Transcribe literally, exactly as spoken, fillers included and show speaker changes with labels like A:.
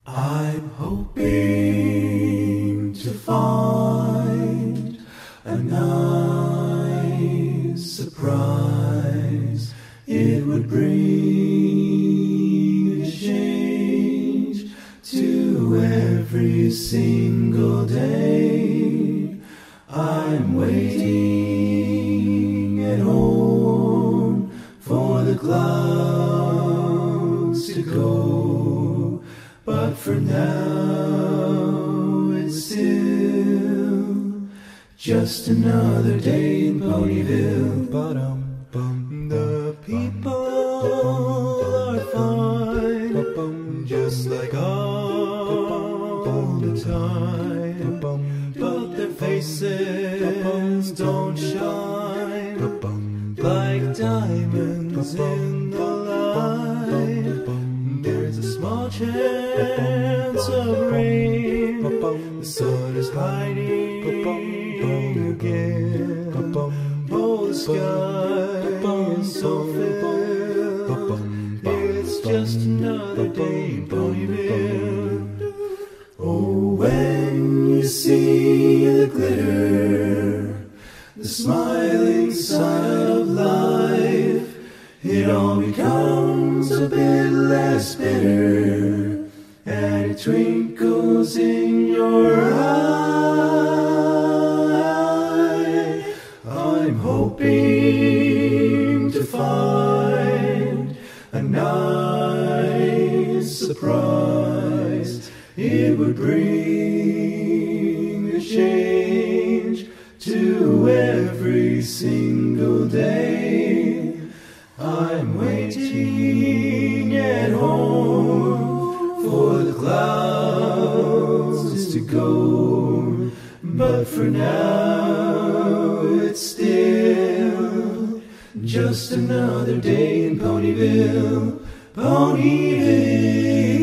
A: I'm hoping to find a nice surprise. It would bring a change to every single day. I'm waiting at home for the clouds to go, but for now it's still just another day in Ponyville. The people are fine, just like all the time, but their faces don't shine like diamonds in the light. There's a small chance of rain, the sun is hiding again. Oh, the sky is so filled, it's just another day in Ponyville. Oh, when you see the glitter, the smiling side of life, it all becomes a bit less bitter, and it twinkles in your eye. I'm hoping to find a nice surprise. It would bring a change to every single day. I'm waiting at home for the clouds to go, but for now it's still just another day in Ponyville, Ponyville.